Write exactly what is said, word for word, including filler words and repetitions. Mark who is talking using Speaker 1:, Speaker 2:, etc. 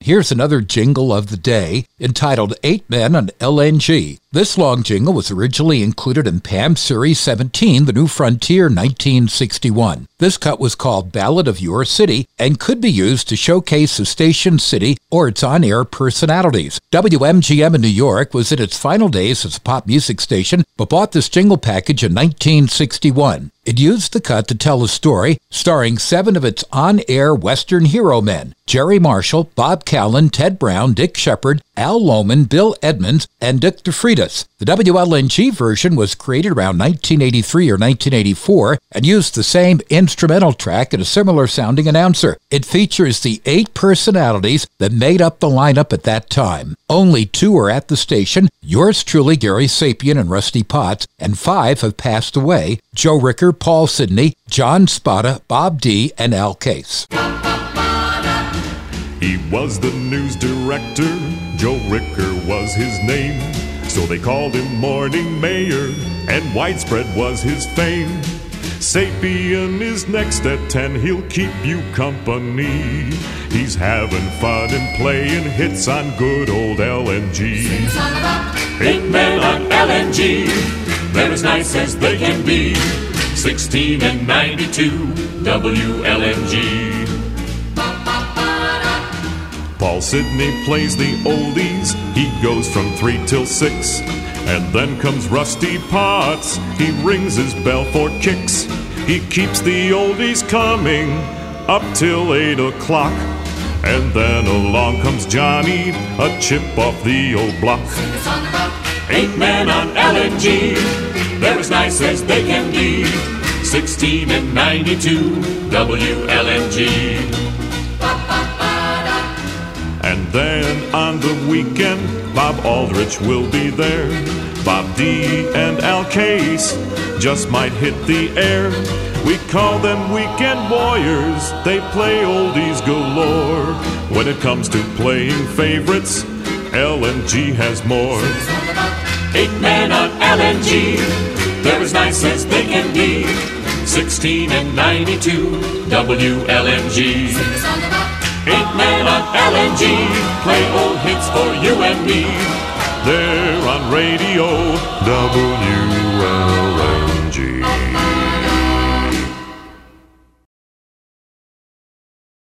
Speaker 1: here's another jingle of the day entitled Eight Men on L N G. This long jingle was originally included in P A M Series seventeen, The New Frontier, nineteen sixty-one. This cut was called Ballad of Your City and could be used to showcase the station's city or its on-air personalities. W M G M in New York was in its final days as a pop music station, but bought this jingle package in nineteen sixty-one. It used the cut to tell a story starring seven of its on-air Western hero men: Jerry Marshall, Bob Callan, Ted Brown, Dick Shepard, Al Lohman, Bill Edmonds, and Dick DeFreitas. The W L N G version was created around nineteen eighty-three or nineteen eighty-four and used the same instrumental track and a similar sounding announcer. It features the eight personalities that made up the lineup at that time. Only two are at the station, yours truly, Gary Sapien and Rusty Potts, and five have passed away: Joe Ricker, Paul Sidney, John Spada, Bob D., and Al Case.
Speaker 2: He was the news director, Joe Ricker was his name, so they called him Morning Mayor, and widespread was his fame. Sapien is next at ten, he'll keep you company. He's having fun and playing hits on good old L N G.
Speaker 3: Sing a song about eight men on L N G. They're as nice as they can be. sixteen and ninety-two, W L N G.
Speaker 2: Paul Sidney plays the oldies, he goes from three till six. And then comes Rusty Potts, he rings his bell for kicks. He keeps the oldies coming up till eight o'clock. And then along comes Johnny, a chip off the old block.
Speaker 3: Sing a song about eight men on L N G. They're as nice as they can be. sixteen and ninety-two, W L N G.
Speaker 2: And then on the weekend, Bob Aldrich will be there. Bob D. and Al Case just might hit the air. We call them weekend warriors, they play oldies galore. When it comes to playing favorites, L N G has more.
Speaker 3: Eight men on L N G, they're as nice as they can be. sixteen and ninety-two, W L N G. Eight men on L N G, play old hits for you and me.
Speaker 2: They're on radio, W L N G.